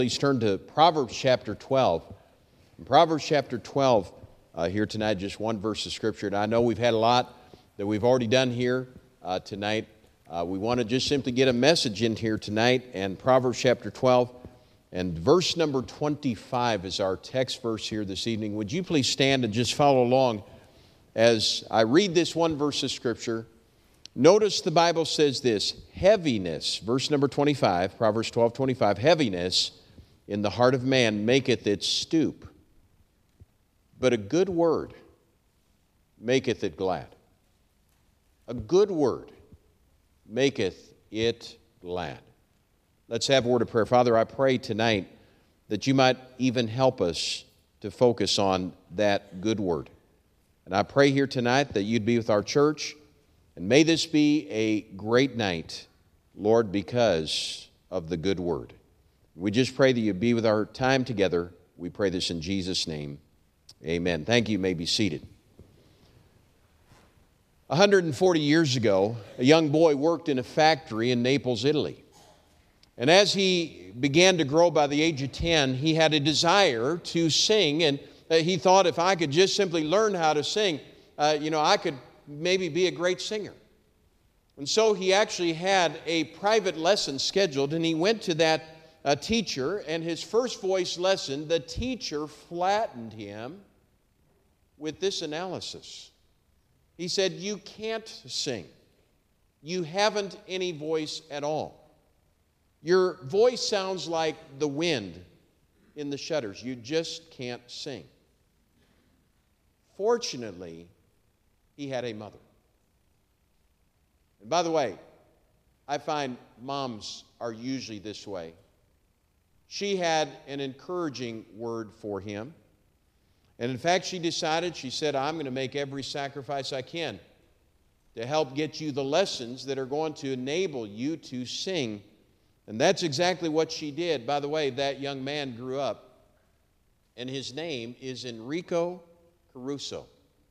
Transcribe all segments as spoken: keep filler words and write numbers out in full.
Please turn to Proverbs chapter twelve. In Proverbs chapter twelve, uh, here tonight, just one verse of Scripture. And I know we've had a lot that we've already done here uh, tonight. Uh, we want to just simply get a message in here tonight. And Proverbs chapter twelve, and verse number twenty-five is our text verse here this evening. Would you please stand and just follow along as I read this one verse of Scripture? Notice the Bible says this: heaviness, verse number twenty-five, Proverbs twelve, twenty-five, heaviness in the heart of man maketh it stoop, but a good word maketh it glad. A good word maketh it glad. Let's have a word of prayer. Father, I pray tonight that you might even help us to focus on that good word. And I pray here tonight that you'd be with our church, and may this be a great night, Lord, because of the good word. We just pray that you be with our time together. We pray this in Jesus' name. Amen. Thank you. You may be seated. one hundred forty years ago, a young boy worked in a factory in Naples, Italy. And as he began to grow by the age of ten, he had a desire to sing, and he thought, if I could just simply learn how to sing, uh, you know, I could maybe be a great singer. And so he actually had a private lesson scheduled, and he went to that uh, teacher, and his first voice lesson, the teacher flattened him with this analysis. He said, you can't sing. You haven't any voice at all. Your voice sounds like the wind in the shutters. You just can't sing. Fortunately, he had a mother. And by the way, I find moms are usually this way. She had an encouraging word for him. And in fact, she decided, she said, I'm going to make every sacrifice I can to help get you the lessons that are going to enable you to sing. And that's exactly what she did. By the way, that young man grew up, and his name is Enrico Caruso.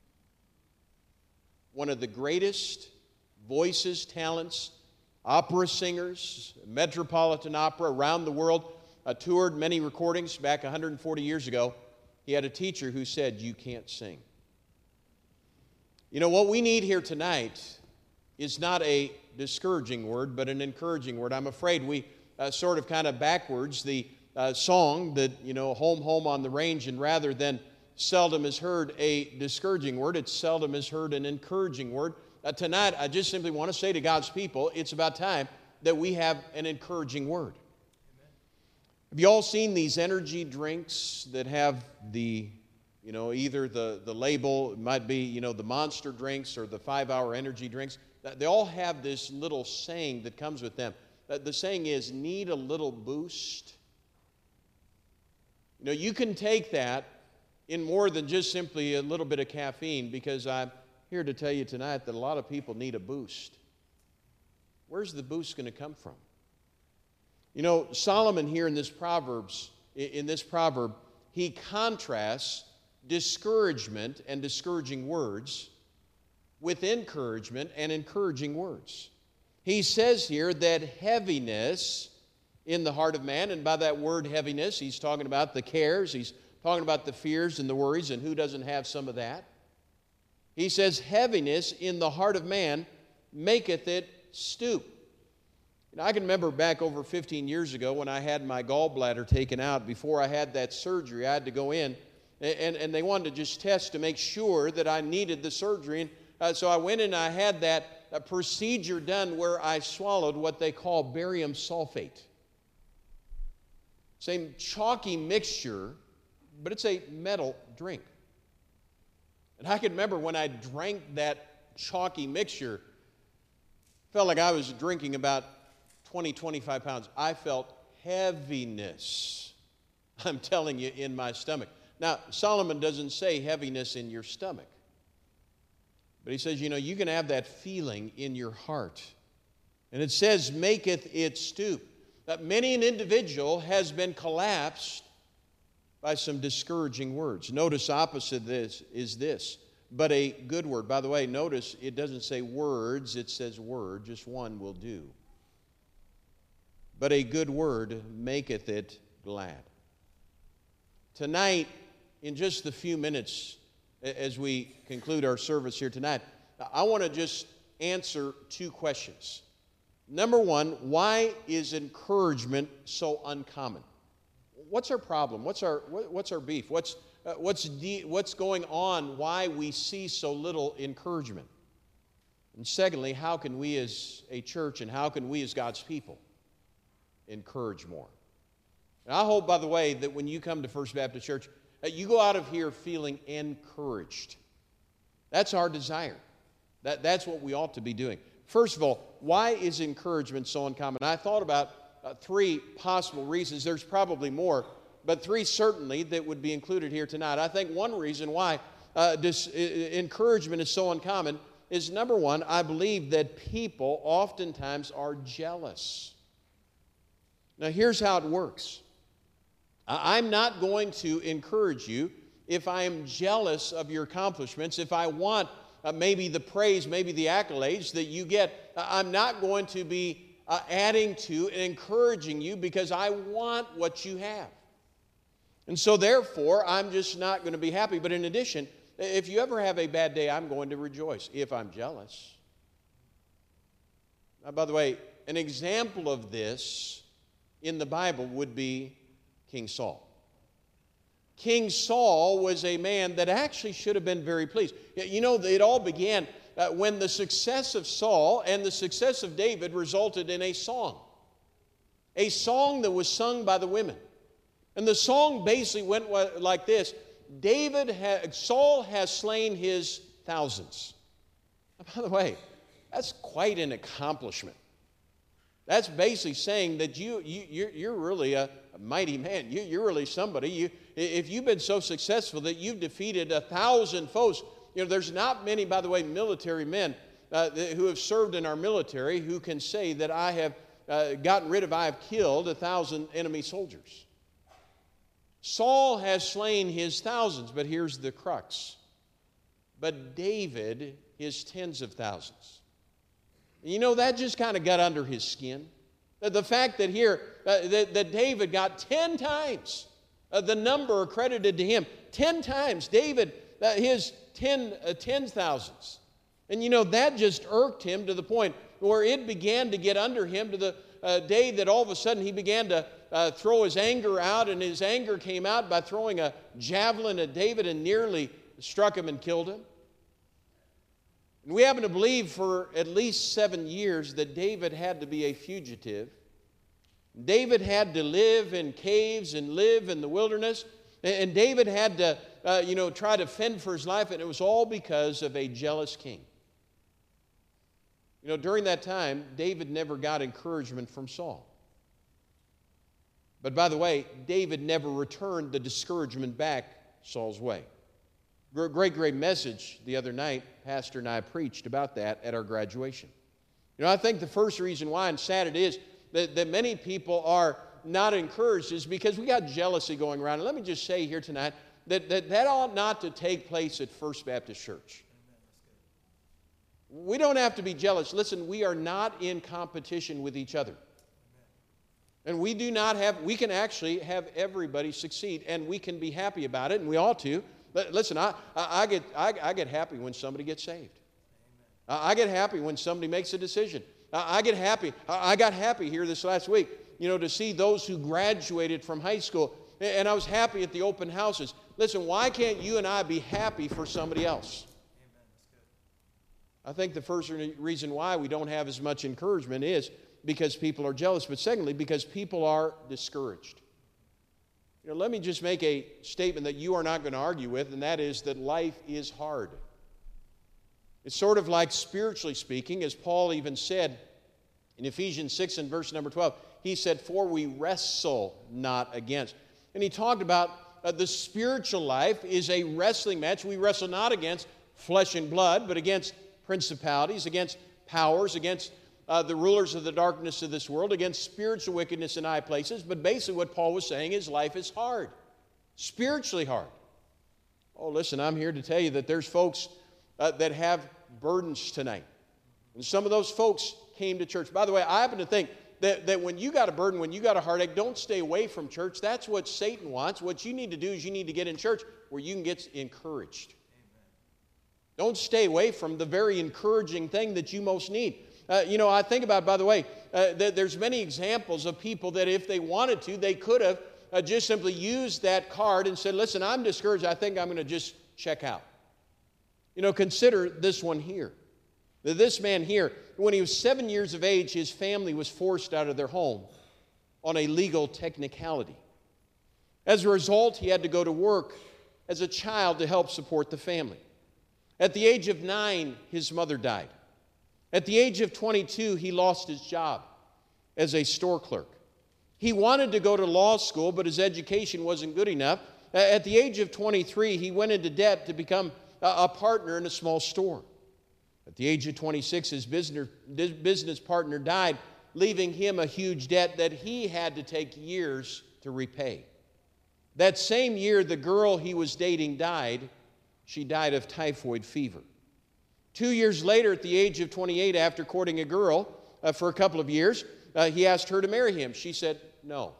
One of the greatest voices, talents, opera singers, Metropolitan Opera around the world, uh, toured many recordings back one hundred forty years ago. He had a teacher who said, you can't sing. You know, what we need here tonight is not a discouraging word, but an encouraging word. I'm afraid we uh, sort of kind of backwards the uh, song that, you know, home, home on the range, and rather than seldom is heard a discouraging word, it seldom is heard an encouraging word. Uh, tonight, I just simply want to say to God's people, it's about time that we have an encouraging word. Amen. Have you all seen these energy drinks that have the, you know, either the, the label, it might be, you know, the Monster drinks or the five-hour energy drinks? They all have this little saying that comes with them. The saying is, need a little boost. You know, you can take that in more than just simply a little bit of caffeine, because I'm here to tell you tonight that a lot of people need a boost. Where's the boost going to come from? You know, Solomon here in this Proverbs, in this proverb, he contrasts discouragement and discouraging words with encouragement and encouraging words. He says here that heaviness in the heart of man, and by that word heaviness, he's talking about the cares, he's talking about the fears and the worries, and who doesn't have some of that? He says, heaviness in the heart of man maketh it stoop. You know, I can remember back over fifteen years ago when I had my gallbladder taken out. Before I had that surgery, I had to go in, and, and they wanted to just test to make sure that I needed the surgery. And uh, so I went in and I had that uh, procedure done where I swallowed what they call barium sulfate. Same chalky mixture, but it's a metal drink. And I can remember when I drank that chalky mixture, felt like I was drinking about twenty, twenty-five pounds. I felt heaviness, I'm telling you, in my stomach. Now, Solomon doesn't say heaviness in your stomach, but he says, you know, you can have that feeling in your heart. And it says, maketh it stoop. That many an individual has been collapsed by some discouraging words. Notice opposite this is this, but a good word. By the way, notice it doesn't say words, it says word. Just one will do. But a good word maketh it glad. Tonight, in just a few minutes, as we conclude our service here tonight, I want to just answer two questions. Number one, why is encouragement so uncommon? What's our problem? What's our what's our beef? What's uh, what's de- what's going on? Why we see so little encouragement? And secondly, how can we as a church and how can we as God's people encourage more? And I hope, by the way, that when you come to First Baptist Church, that you go out of here feeling encouraged. That's our desire. That, that's what we ought to be doing. First of all, why is encouragement so uncommon? I thought about uh, three possible reasons. There's probably more, but three certainly that would be included here tonight. I think one reason why uh, this, uh, encouragement is so uncommon is, number one, I believe that people oftentimes are jealous. Now, here's how it works. I'm not going to encourage you if I am jealous of your accomplishments, if I want uh, maybe the praise, maybe the accolades that you get. I'm not going to be uh, adding to and encouraging you because I want what you have. And so therefore, I'm just not going to be happy. But in addition, if you ever have a bad day, I'm going to rejoice if I'm jealous. Now, by the way, an example of this in the Bible would be King Saul. King Saul was a man that actually should have been very pleased. You know, it all began uh, when the success of Saul and the success of David resulted in a song. A song that was sung by the women. And the song basically went like this: David, ha- Saul has slain his thousands. By the way, that's quite an accomplishment. That's basically saying that you, you, you're, you're really a, a mighty man. You, you're really somebody. You, if you've been so successful that you've defeated a thousand foes, you know, there's not many, by the way, military men uh, who have served in our military who can say that I have uh, gotten rid of, I have killed a thousand enemy soldiers. Saul has slain his thousands, but here's the crux. But David, his tens of thousands. You know, that just kind of got under his skin. The fact that here, uh, that, that David got ten times uh, the number accredited to him. Ten times David, uh, his ten, uh, ten thousands. And you know, that just irked him to the point where it began to get under him to the uh, day that all of a sudden he began to uh, throw his anger out, and his anger came out by throwing a javelin at David and nearly struck him and killed him. And we happen to believe for at least seven years that David had to be a fugitive. David had to live in caves and live in the wilderness. And David had to, uh, you know, try to fend for his life. And it was all because of a jealous king. You know, during that time, David never got encouragement from Saul. But by the way, David never returned the discouragement back Saul's way. Great, great message the other night. Pastor and I preached about that at our graduation. You know, I think the first reason why, and sad it is, that, that many people are not encouraged is because we got jealousy going around. And let me just say here tonight that that, that ought not to take place at First Baptist Church. We don't have to be jealous. Listen, we are not in competition with each other. And we do not have, we can actually have everybody succeed, and we can be happy about it, and we ought to. Listen, I, I, get, I, I get happy when somebody gets saved. I, I get happy when somebody makes a decision. I, I get happy. I, I got happy here this last week, you know, to see those who graduated from high school. And I was happy at the open houses. Listen, why can't you and I be happy for somebody else? Amen. That's good. I think the first reason why we don't have as much encouragement is because people are jealous. But secondly, because people are discouraged. You know, let me just make a statement that you are not going to argue with, and that is that life is hard. It's sort of like, spiritually speaking, as Paul even said in Ephesians six and verse number twelve, he said, "For we wrestle not against." And he talked about uh, the spiritual life is a wrestling match. We wrestle not against flesh and blood, but against principalities, against powers, against Uh, the rulers of the darkness of this world, against spiritual wickedness in high places. But basically what Paul was saying is life is hard, spiritually hard. Oh, listen, I'm here to tell you that there's folks uh, that have burdens tonight. And some of those folks came to church. By the way, I happen to think that, that when you got a burden, when you got a heartache, don't stay away from church. That's what Satan wants. What you need to do is you need to get in church where you can get encouraged. Amen. Don't stay away from the very encouraging thing that you most need. Uh, you know, I think about, by the way, uh, th- there's many examples of people that if they wanted to, they could have uh, just simply used that card and said, listen, I'm discouraged. I think I'm going to just check out. You know, consider this one here. This man here, when he was seven years of age, his family was forced out of their home on a legal technicality. As a result, he had to go to work as a child to help support the family. At the age of nine, his mother died. At the age of twenty-two, he lost his job as a store clerk. He wanted to go to law school, but his education wasn't good enough. At the age of twenty-three, he went into debt to become a partner in a small store. At the age of twenty-six, his business, business partner died, leaving him a huge debt that he had to take years to repay. That same year, the girl he was dating died. She died of typhoid fever. Two years later, at the age of twenty-eight, after courting a girl uh, for a couple of years, uh, he asked her to marry him. She said no.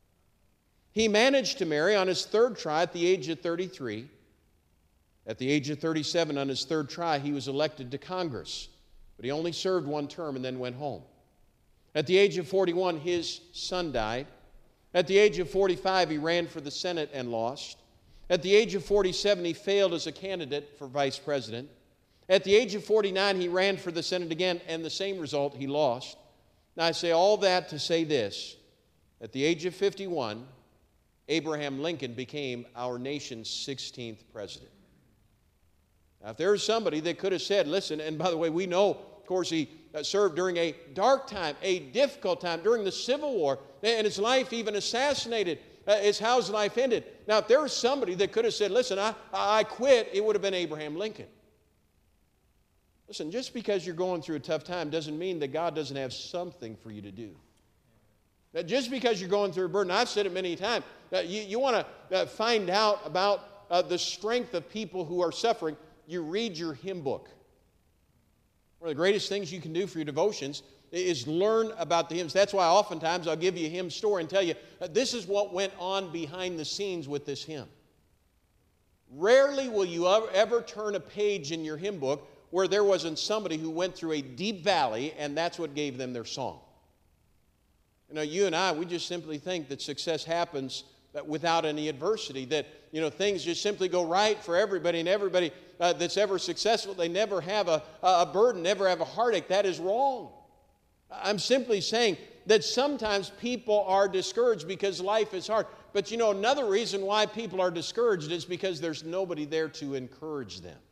He managed to marry on his third try at the age of thirty-three. At the age of thirty-seven, on his third try, he was elected to Congress, but he only served one term and then went home. At the age of forty-one, his son died. At the age of forty-five, he ran for the Senate and lost. At the age of forty-seven, he failed as a candidate for vice president. At the age of forty-nine, he ran for the Senate again, and the same result, he lost. Now, I say all that to say this. At the age of fifty-one, Abraham Lincoln became our nation's sixteenth president. Now, if there was somebody that could have said, listen, and by the way, we know, of course, he served during a dark time, a difficult time, during the Civil War, and his life even assassinated. Uh, is how his life ended. Now, if there was somebody that could have said, listen, I, I quit, it would have been Abraham Lincoln. Listen, just because you're going through a tough time doesn't mean that God doesn't have something for you to do. Now, just because you're going through a burden, I've said it many times, uh, you, you want to uh, find out about uh, the strength of people who are suffering, you read your hymn book. One of the greatest things you can do for your devotions is learn about the hymns. That's why oftentimes I'll give you a hymn story and tell you, uh, this is what went on behind the scenes with this hymn. Rarely will you ever, ever turn a page in your hymn book where there wasn't somebody who went through a deep valley and that's what gave them their song. You know, you and I, we just simply think that success happens without any adversity, that, you know, things just simply go right for everybody, and everybody uh, that's ever successful, they never have a, a burden, never have a heartache. That is wrong. I'm simply saying that sometimes people are discouraged because life is hard. But you know, another reason why people are discouraged is because there's nobody there to encourage them.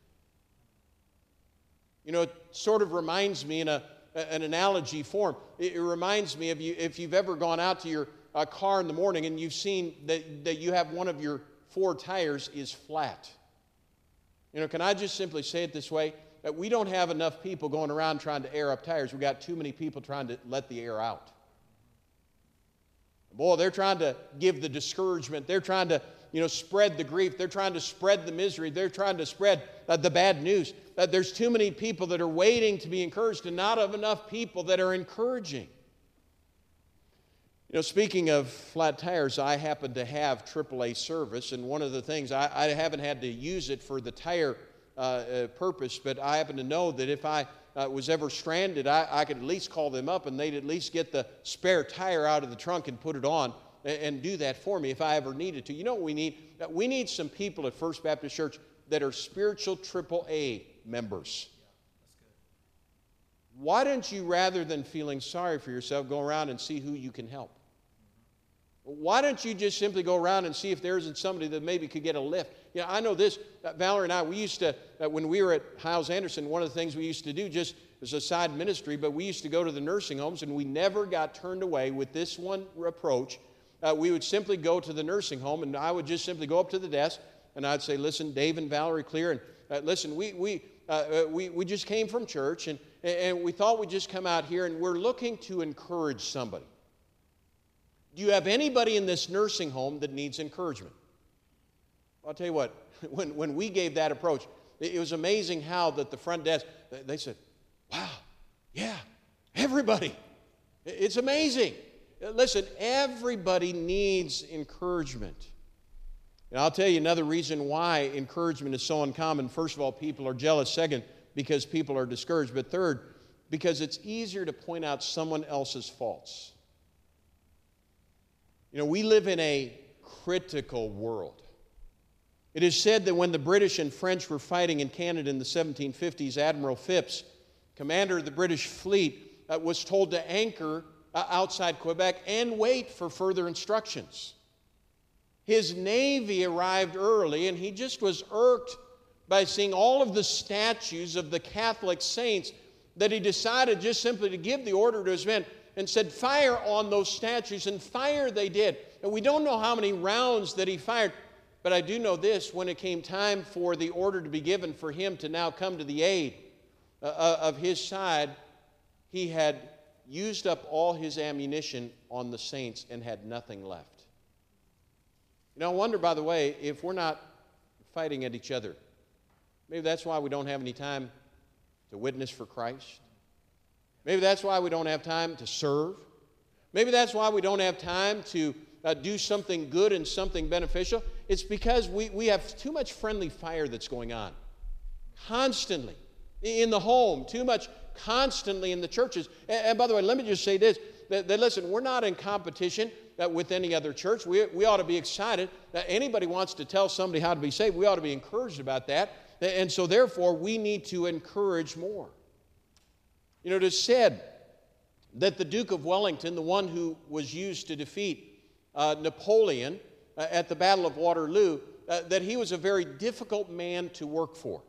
You know, it sort of reminds me in a, an analogy form. It, it reminds me of you if you've ever gone out to your uh, car in the morning and you've seen that, that you have one of your four tires is flat. You know, can I just simply say it this way? That we don't have enough people going around trying to air up tires. We've got too many people trying to let the air out. Boy, they're trying to give the discouragement. They're trying to, you know, spread the grief. They're trying to spread the misery. They're trying to spread uh, the bad news. Uh, there's too many people that are waiting to be encouraged and not enough people that are encouraging. You know, speaking of flat tires, I happen to have triple A service, and one of the things, I, I haven't had to use it for the tire Uh, uh, purpose, but I happen to know that if I uh, was ever stranded, I, I could at least call them up and they'd at least get the spare tire out of the trunk and put it on and, and do that for me if I ever needed to. You know what we need? Uh, we need some people at First Baptist Church that are spiritual triple A members. Yeah, that's good. Why don't you, rather than feeling sorry for yourself, go around and see who you can help? Why don't you just simply go around and see if there isn't somebody that maybe could get a lift? You know, I know this, uh, Valerie and I, we used to, uh, when we were at Hyles-Anderson, one of the things we used to do just as a side ministry, but we used to go to the nursing homes and we never got turned away with this one approach. Uh, we would simply go to the nursing home and I would just simply go up to the desk and I'd say, listen, Dave and Valerie Clear, and uh, listen, we, we, uh, uh, we, we just came from church and, and we thought we'd just come out here and we're looking to encourage somebody. Do you have anybody in this nursing home that needs encouragement? I'll tell you what, when, when we gave that approach, it, it was amazing how that the front desk, they, they said, wow, yeah, everybody. It's amazing. Listen, everybody needs encouragement. And I'll tell you another reason why encouragement is so uncommon. First of all, people are jealous. Second, because people are discouraged. But third, because it's easier to point out someone else's faults. You know, we live in a critical world. It is said that when the British and French were fighting in Canada in the seventeen fifties, Admiral Phipps, commander of the British fleet, uh, was told to anchor uh, outside Quebec and wait for further instructions. His navy arrived early, and he just was irked by seeing all of the statues of the Catholic saints that he decided just simply to give the order to his men and said, fire on those statues, and fire they did. And we don't know how many rounds that he fired, but I do know this: when it came time for the order to be given for him to now come to the aid uh, of his side, he had used up all his ammunition on the saints and had nothing left. You know, I wonder, by the way, if we're not fighting at each other. Maybe that's why we don't have any time to witness for Christ. Maybe that's why we don't have time to serve. Maybe that's why we don't have time to uh, do something good and something beneficial. It's because we, we have too much friendly fire that's going on constantly in the home, too much constantly in the churches. And, and by the way, let me just say this, that, that listen, we're not in competition uh, with any other church. We, we ought to be excited that anybody wants to tell somebody how to be saved. We ought to be encouraged about that. And so therefore, we need to encourage more. You know, it is said that the Duke of Wellington, the one who was used to defeat uh, Napoleon uh, at the Battle of Waterloo, uh, that he was a very difficult man to work for.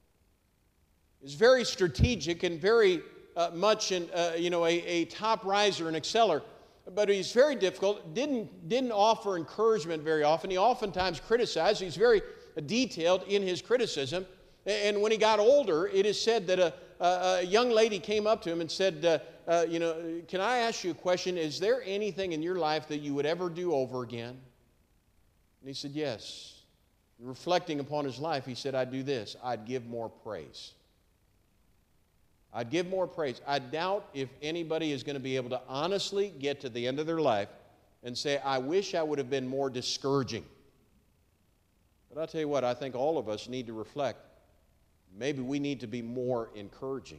He was very strategic and very uh, much in, uh, you know, a, a top riser and exceller, but he's very difficult, didn't, didn't offer encouragement very often. He oftentimes criticized. He's very detailed in his criticism. And when he got older, it is said that a, a, a young lady came up to him and said, uh, uh, you know, can I ask you a question? Is there anything in your life that you would ever do over again? And he said, yes. Reflecting upon his life, he said, I'd do this. I'd give more praise. I'd give more praise. I doubt if anybody is going to be able to honestly get to the end of their life and say, I wish I would have been more discouraging. But I'll tell you what, I think all of us need to reflect. Maybe we need to be more encouraging.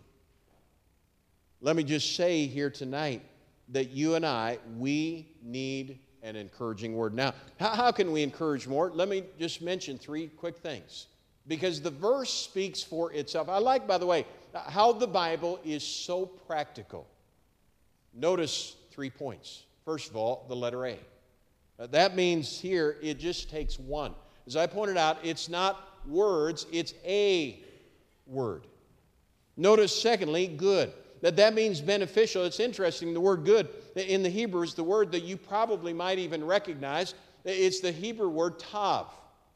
Let me just say here tonight that you and I, we need an encouraging word. Now, how, how can we encourage more? Let me just mention three quick things, because the verse speaks for itself. I like, by the way, how the Bible is so practical. Notice three points. First of all, the letter A. Uh, that means here it just takes one. As I pointed out, it's not words, it's a word. Notice, secondly, good. That that means beneficial. It's interesting, the word good in the Hebrew is the word that you probably might even recognize. It's the Hebrew word tav.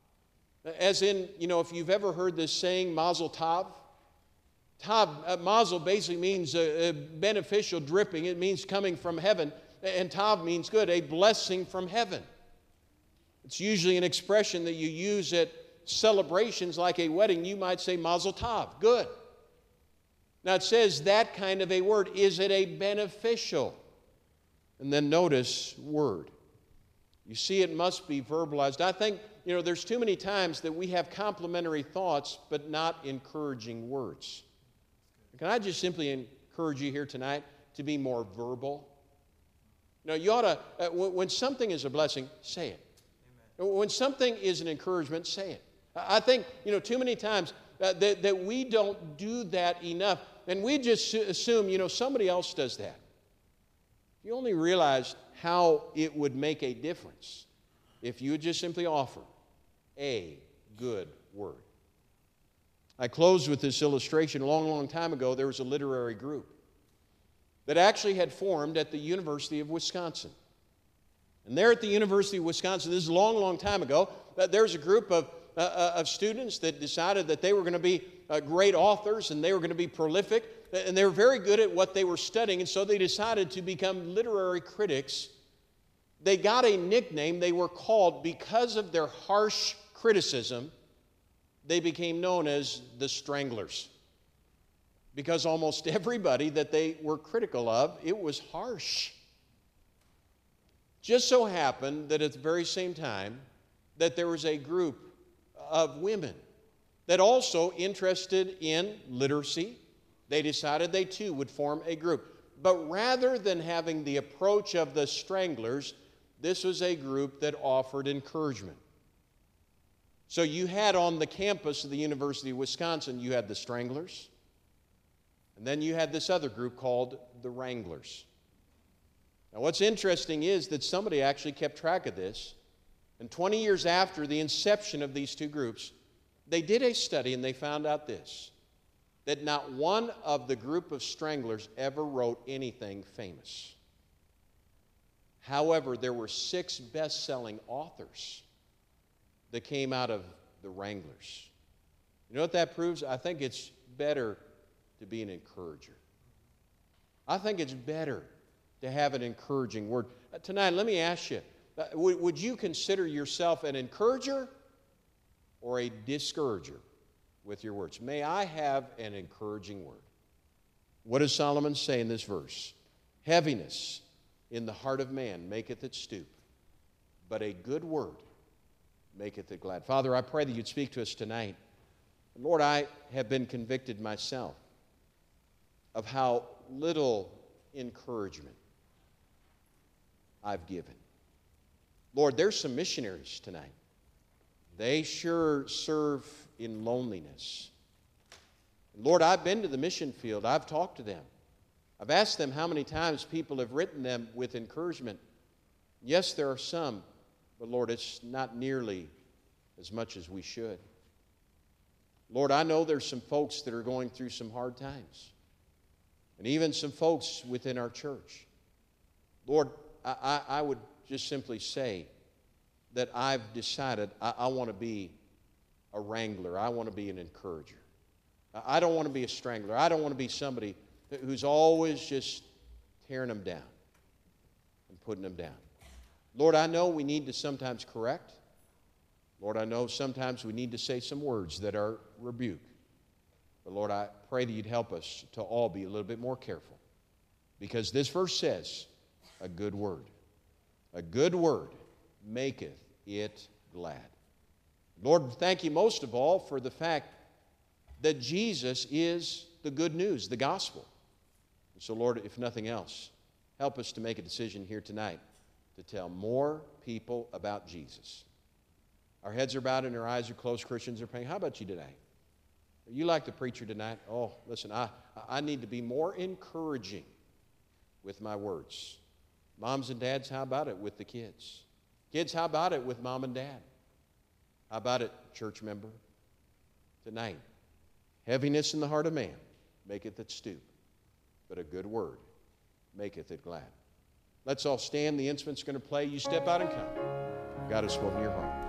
As in, you know, if you've ever heard this saying, mazel tov. Tav, uh, mazel basically means uh, uh, beneficial, dripping. It means coming from heaven. And tav means good, a blessing from heaven. It's usually an expression that you use at celebrations like a wedding. You might say mazel tov, good. Now it says that kind of a word. Is it a beneficial? And then notice word. You see, it must be verbalized. I think, you know, there's too many times that we have complimentary thoughts but not encouraging words. Can I just simply encourage you here tonight to be more verbal? You know, you ought to, uh, when something is a blessing, say it. When something is an encouragement, say it. I think, you know, too many times uh, that, that we don't do that enough, and we just assume, you know, somebody else does that. If you only realized how it would make a difference if you would just simply offer a good word. I closed with this illustration. A long, long time ago, there was a literary group that actually had formed at the University of Wisconsin. And there at the University of Wisconsin, this is a long, long time ago, uh, there was a group of, uh, of students that decided that they were going to be uh, great authors and they were going to be prolific, and they were very good at what they were studying, and so they decided to become literary critics. They got a nickname. They were called, because of their harsh criticism, they became known as the Stranglers. because almost everybody that they were critical of, it was harsh. Just so happened that at the very same time that there was a group of women that also interested in literacy. They decided they too would form a group. But rather than having the approach of the Stranglers, this was a group that offered encouragement. So you had on the campus of the University of Wisconsin, you had the Stranglers, and then you had this other group called the Wranglers. Now what's interesting is that somebody actually kept track of this, and twenty years after the inception of these two groups, they did a study and they found out this, that not one of the group of Stranglers ever wrote anything famous. However, there were six best-selling authors that came out of the Wranglers. You know what that proves? I think it's better to be an encourager. I think it's better to have an encouraging word. Uh, tonight, let me ask you, uh, w- would you consider yourself an encourager or a discourager with your words? May I have an encouraging word. What does Solomon say in this verse? Heaviness in the heart of man maketh it stoop, but a good word maketh it glad. Father, I pray that you'd speak to us tonight. And Lord, I have been convicted myself of how little encouragement I've given. Lord, there's some missionaries tonight. They sure serve in loneliness. Lord, I've been to the mission field. I've talked to them. I've asked them how many times people have written them with encouragement. Yes, there are some, but Lord, it's not nearly as much as we should. Lord, I know there's some folks that are going through some hard times, and even some folks within our church. Lord, I, I, I would just simply say that I've decided I, I want to be a wrangler. I want to be an encourager. I, I don't want to be a strangler. I don't want to be somebody who's always just tearing them down and putting them down. Lord, I know we need to sometimes correct. Lord, I know sometimes we need to say some words that are rebuke. But Lord, I pray that you'd help us to all be a little bit more careful. Because this verse says, a good word. A good word maketh it glad. Lord, thank you most of all for the fact that Jesus is the good news, the gospel. So Lord, if nothing else, help us to make a decision here tonight to tell more people about Jesus. Our heads are bowed and our eyes are closed. Christians are praying. How about you today? Are you like the preacher tonight? Oh, listen, I, I need to be more encouraging with my words. Moms and dads, how about it with the kids? Kids, how about it with mom and dad? How about it, church member? Tonight, heaviness in the heart of man maketh it stoop, but a good word maketh it glad. Let's all stand. The instrument's going to play. You step out and come. God has spoken to your heart.